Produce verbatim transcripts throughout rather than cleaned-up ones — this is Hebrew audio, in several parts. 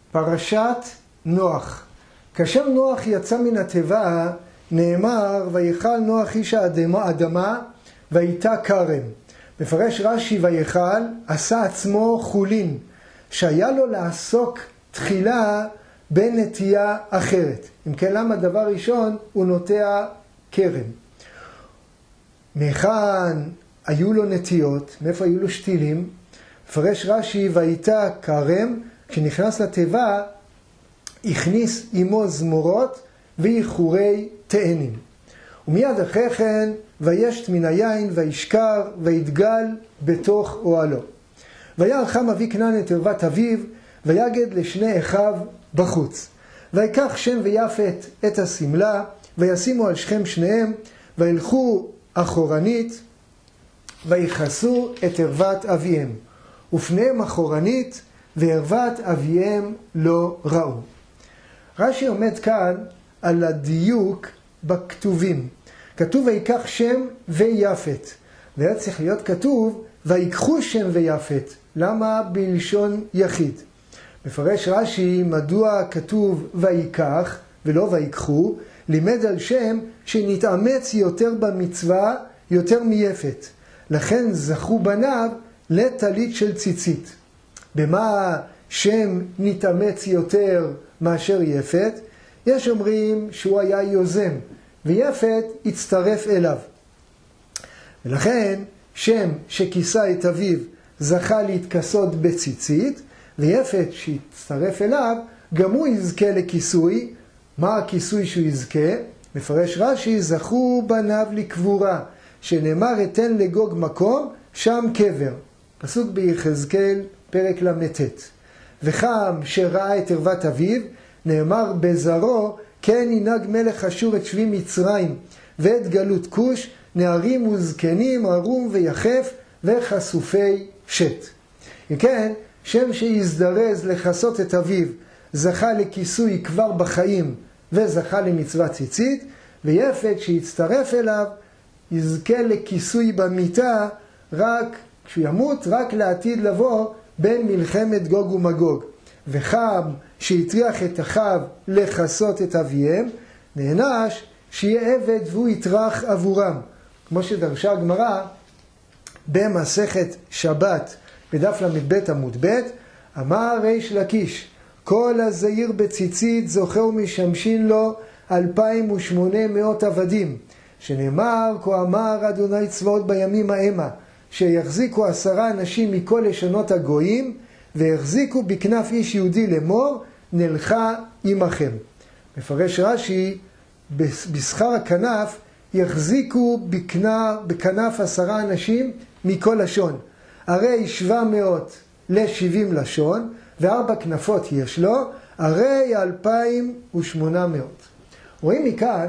פרשת נוח. כאשר נוח יצא מן התיבה, נאמר, ויכל נוח איש האדמה, והייתה כרם. מפרש רש"י, ויכל, עשה עצמו חולין, שהיה לו לעסוק תחילה בנטייה אחרת. אם כן, למה דבר ראשון הוא נוטע כרם? מהיכן היו לו נטיות, מאיפה היו לו שתילים? מפרש רש"י, והייתה כרם, כשנכנס לתיבה, הכניס עמו זמורות ואיחורי תאנים. ומיד אחרי כן, וישת מן היין, וישכר, ויתגל בתוך אוהלו. והיה חם אבי כנען את ערוות אביו, ויגד לשני אחיו בחוץ. ויקח שם ויפת את הסמלה, וישימו על שכם שניהם, וילכו אחורנית, ויחסו את ערוות אביהם. ופניהם אחורנית, וערוות אביהם לא ראו. רש"י עומד כאן על הדיוק בכתובים. כתוב ויקח שם ויפת. והיה צריך להיות כתוב ויקחו שם ויפת. למה בלשון יחיד? מפרש רש"י מדוע כתוב ויקח ולא ויקחו, לימד על שם שנתאמץ יותר במצווה יותר מיפת. לכן זכו בניו לטלית של ציצית. במה שם נתאמץ יותר מאשר יפת? יש אומרים שהוא היה יוזם, ויפת הצטרף אליו. ולכן שם שכיסה את אביו זכה להתכסות בציצית, ויפת שהצטרף אליו גם הוא יזכה לכיסוי. מה הכיסוי שהוא יזכה? מפרש רש"י, זכו בניו לקבורה, שנאמר אתן לגוג מקום, שם קבר. פסוק ביחזקאל פרק למ"ט. וחם שראה את ערוות אביו, נאמר בזרעו, כן ינהג מלך אשור את שבי מצרים ואת גלות כוש, נערים וזקנים, ערום ויחף וחשופי שת. אם כן, שם שיזדרז לכסות את אביו זכה לכיסוי כבר בחיים וזכה למצוות ציצית, ויפת שיצטרף אליו יזכה לכיסוי במיתה רק כשהוא ימות, רק לעתיד לבוא בין מלחמת גוג ומגוג. וחם שהטריח את אחיו לכסות את אביהם, נענש שיהיה עבד והוא יטרח עבורם. כמו שדרשה הגמרא במסכת שבת בדף למ"ב עמוד ב', אמר ריש לקיש, כל הזעיר בציצית זוכה ומשמשין לו אלפיים ושמונה מאות עבדים, שנאמר כה אמר אדוני צבאות בימים המה, שיחזיקו עשרה אנשים מכל לשונות הגויים, והחזיקו בכנף איש יהודי לאמור, נלכה עמכם. מפרש רש"י, בשכר הכנף יחזיקו בכנף, בכנף עשרה אנשים מכל לשון. הרי שבע מאות לשבעים לשון, וארבע כנפות יש לו, הרי אלפיים ושמונה מאות. רואים מכאן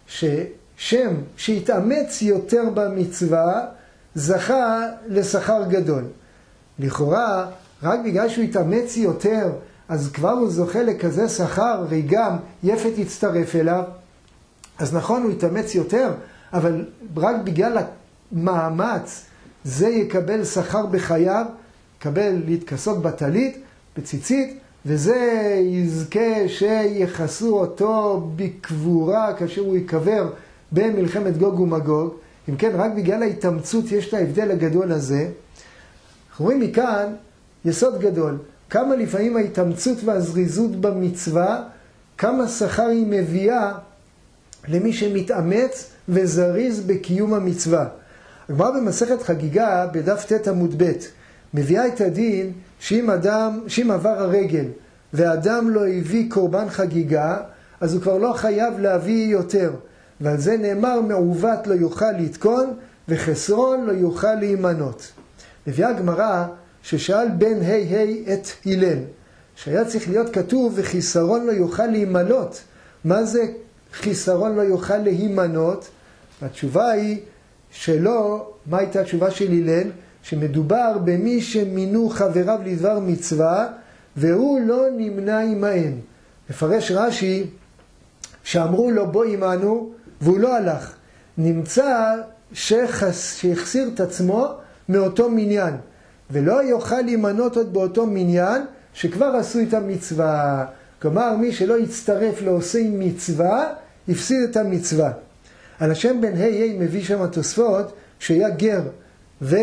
ששם שהתאמץ יותר במצווה, זכה לשכר גדול. לכאורה, רק בגלל שהוא התאמץ יותר, אז כבר הוא זוכה לכזה שכר, הרי גם יפת יצטרף אליו. אז נכון, הוא התאמץ יותר, אבל רק בגלל המאמץ, זה יקבל שכר בחייו, יקבל להתכסות בטלית, בציצית, וזה יזכה שיחסו אותו בקבורה כאשר הוא יקבר במלחמת גוג ומגוג. אם כן, רק בגלל ההתאמצות יש את ההבדל הגדול הזה. אנחנו רואים מכאן יסוד גדול. כמה לפעמים ההתאמצות והזריזות במצווה, כמה שכר היא מביאה למי שמתאמץ וזריז בקיום המצווה. הגמרא במסכת חגיגה בדף ט' עמוד ב' מביאה את הדין שאם אדם, שאם עבר הרגל ואדם לא הביא קורבן חגיגה, אז הוא כבר לא חייב להביא יותר. ועל זה נאמר מעוות לא יוכל לתקון וחסרון לא יוכל להימנות. מביאה הגמרא ששאל בן ה' ה' את הלל, שהיה צריך להיות כתוב וחיסרון לא יוכל להימנות. מה זה חיסרון לא יוכל להימנות? התשובה היא שלא. מה הייתה התשובה של הלל? שמדובר במי שמינו חבריו לדבר מצווה והוא לא נמנה עמהם. מפרש רש"י שאמרו לו בוא עמנו והוא לא הלך. נמצא שחס, שהחסיר את עצמו מאותו מניין ולא יוכל להימנות עוד באותו מניין שכבר עשו את המצווה. כלומר, מי שלא יצטרף לעושי מצווה, יפסיד את המצווה. על השם בן ה' ה' מביא שם התוספות שהיה גר, וה'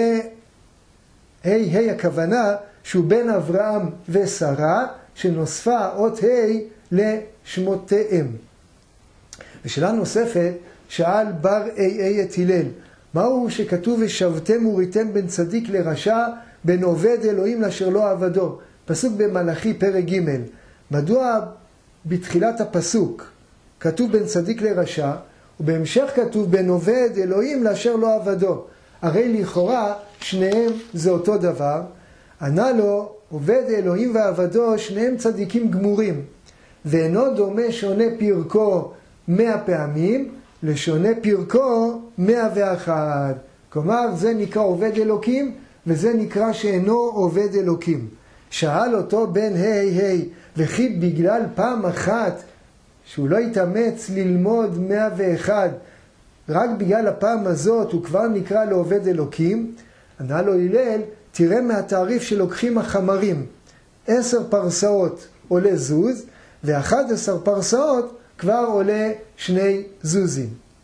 ה' הכוונה שהוא בן אברהם ושרה, שנוספה אות ה' לשמותיהם. ושאלה נוספת, שאל בר אי אי את הלל, מהו שכתוב ושבתם וריתם בין צדיק לרשע, בין עובד אלוהים לאשר לא עבדו? פסוק במלאכי פרק ג'. מדוע בתחילת הפסוק כתוב בין צדיק לרשע, ובהמשך כתוב בין עובד אלוהים לאשר לא עבדו? הרי לכאורה שניהם זה אותו דבר. ענה לו, עובד אלוהים ועבדו שניהם צדיקים גמורים, ואינו דומה שונה פרקו מאה פעמים לשונה פרקו מאה ואחד. כלומר, זה נקרא עובד אלוקים, וזה נקרא שאינו עובד אלוקים. שאל אותו בן ה' ה', וכי בגלל פעם אחת שהוא לא התאמץ ללמוד מאה ואחד, רק בגלל הפעם הזאת הוא כבר נקרא לעובד אלוקים? ענה לו הלל, תראה מהתעריף שלוקחים החמרים, עשר פרסאות עולה זוז, ואחד עשר פרסאות כבר עולה שני זוזים.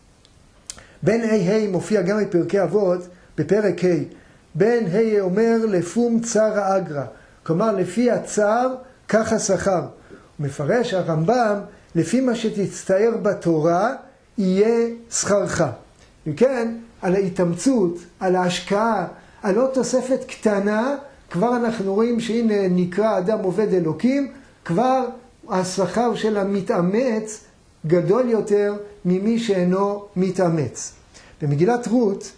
בן ה' ה' מופיע גם בפרקי אבות, בפרק ה'. בן ה' אומר לפום צר אגרא, כלומר לפי הצער כך השכר. הוא מפרש הרמב"ם, לפי מה שתצטער בתורה יהיה שכרך. וכן, על ההתאמצות, על ההשקעה, על עוד תוספת קטנה, כבר אנחנו רואים שהנה נקרא אדם עובד אלוקים, כבר השכר של המתאמץ גדול יותר ממי שאינו מתאמץ. במגילת רות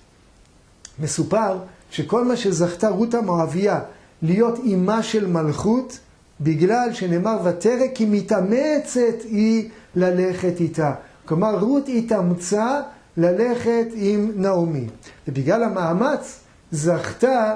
מסופר שכל מה שזכתה רות המואביה להיות אימה של מלכות, בגלל שנאמר ותרא כי מתאמצת היא ללכת איתה. כלומר רות התאמצה ללכת עם נעמי, ובגלל המאמץ זכתה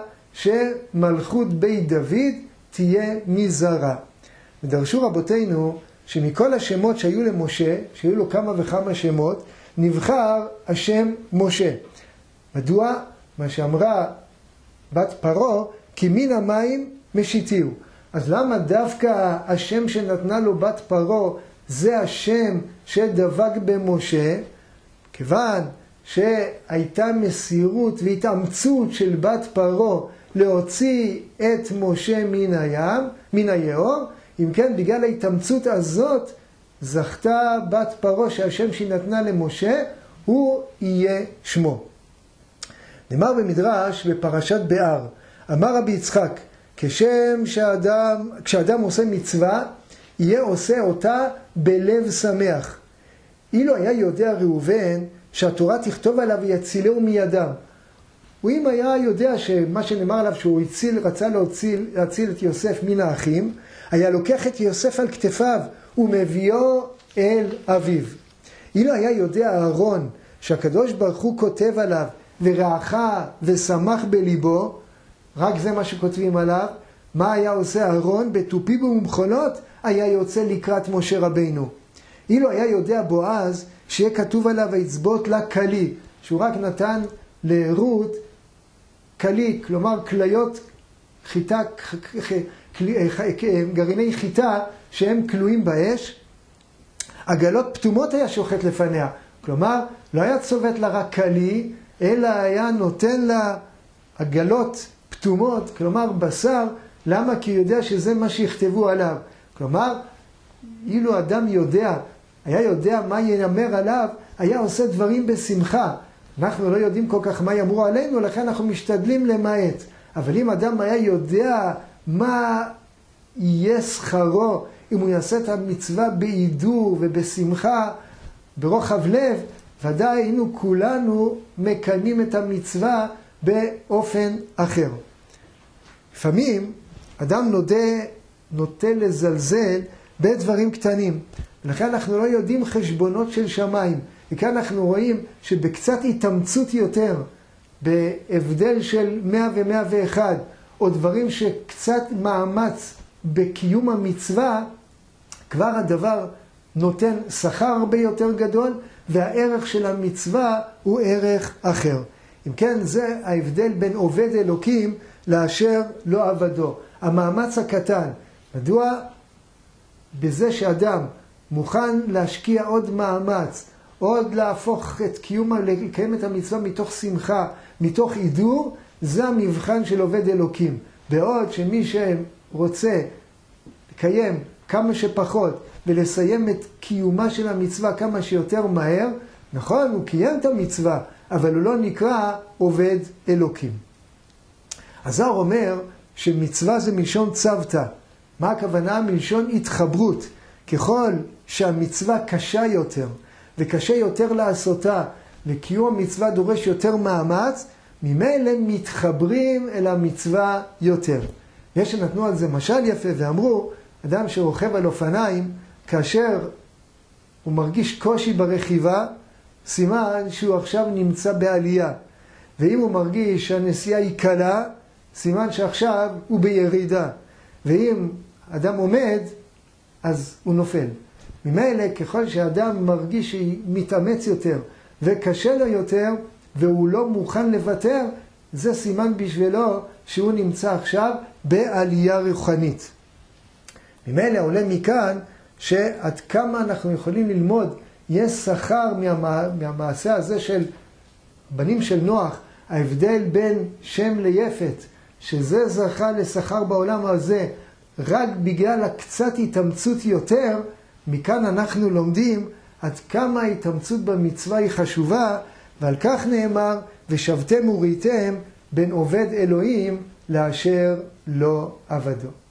שמלכות בית דוד תהיה מזרע. ודרשו רבותינו שמכל השמות שהיו למשה, שהיו לו כמה וכמה שמות, נבחר השם משה. מדוע? מה שאמרה בת פרעה, כי מן המים משיתיהו. אז למה דווקא השם שנתנה לו בת פרעה זה השם שדבק במשה? כיוון שהייתה מסירות והתאמצות של בת פרעה להוציא את משה מן הים, מן היאור, אם כן, בגלל ההתאמצות הזאת זכתה בת פרעה שהשם שהיא נתנה למשה הוא יהיה שמו. נאמר במדרש בפרשת בהר, אמר רבי יצחק, כשם שאדם, כשאדם עושה מצווה, יהיה עושה אותה בלב שמח. אילו היה יודע ראובן שהתורה תכתוב עליו ויצילהו מידם, ואם היה יודע שמה שנאמר עליו שהוא הציל, רצה להציל, להציל את יוסף מן האחים, היה לוקח את יוסף על כתפיו ומביאו אל אביו. אילו היה יודע אהרון שהקדוש ברוך הוא כותב עליו ורעך ושמח בליבו, רק זה מה שכותבים עליו, מה היה עושה אהרון? בתופים ובמחולות היה יוצא לקראת משה רבינו. אילו היה יודע בועז שיהיה כתוב עליו ויצבות לה כלי, שהוא רק נתן לרות כלי, כלומר כליות חיטה, גרעיני חיטה שהם כלואים באש, עגלות פתומות היה שוחט לפניה. כלומר, לא היה צובט לה רק כלי, אלא היה נותן לה עגלות פתומות, כלומר בשר. למה? כי יודע שזה מה שיכתבו עליו. כלומר, אילו אדם יודע, היה יודע מה ינאמר עליו, היה עושה דברים בשמחה. אנחנו לא יודעים כל כך מה יאמרו עלינו, לכן אנחנו משתדלים למעט. אבל אם אדם היה יודע מה יהיה שכרו, אם הוא יעשה את המצווה בעידור ובשמחה, ברוחב לב, ודאי היינו כולנו מקיימים את המצווה באופן אחר. לפעמים אדם נודה, נוטה לזלזל בדברים קטנים. לכן אנחנו לא יודעים חשבונות של שמיים. וכאן אנחנו רואים שבקצת התאמצות יותר, בהבדל של מאה ומאה ואחד, או דברים שקצת מאמץ בקיום המצווה, כבר הדבר נותן שכר הרבה יותר גדול, והערך של המצווה הוא ערך אחר. אם כן, זה ההבדל בין עובד אלוקים לאשר לא עבדו. המאמץ הקטן, מדוע? בזה שאדם מוכן להשקיע עוד מאמץ, עוד להפוך את קיום, לקיים את המצווה מתוך שמחה, מתוך עידור, זה המבחן של עובד אלוקים. בעוד שמי שרוצה לקיים כמה שפחות ולסיים את קיומה של המצווה כמה שיותר מהר, נכון, הוא קיים את המצווה, אבל הוא לא נקרא עובד אלוקים. הזוהר אומר שמצווה זה מלשון צוותא. מה הכוונה? מלשון התחברות. ככל שהמצווה קשה יותר, וקשה יותר לעשותה, וקיום המצווה דורש יותר מאמץ, ממילא מתחברים אל המצווה יותר. יש שנתנו על זה משל יפה ואמרו, אדם שרוכב על אופניים, כאשר הוא מרגיש קושי ברכיבה, סימן שהוא עכשיו נמצא בעלייה. ואם הוא מרגיש שהנסיעה היא קלה, סימן שעכשיו הוא בירידה. ואם אדם עומד, אז הוא נופל. ממילא ככל שאדם מרגיש שמתאמץ יותר וקשה לו יותר, והוא לא מוכן לוותר, זה סימן בשבילו שהוא נמצא עכשיו בעלייה רוחנית. ממילא עולה מכאן שעד כמה אנחנו יכולים ללמוד, יש שכר מהמע... מהמעשה הזה של בנים של נוח, ההבדל בין שם ליפת, שזה זכה לשכר בעולם הזה, רק בגלל הקצת התאמצות יותר, מכאן אנחנו לומדים עד כמה ההתאמצות במצווה היא חשובה, ועל כך נאמר, ושבתם וראיתם בין עובד אלוהים לאשר לא עבדו.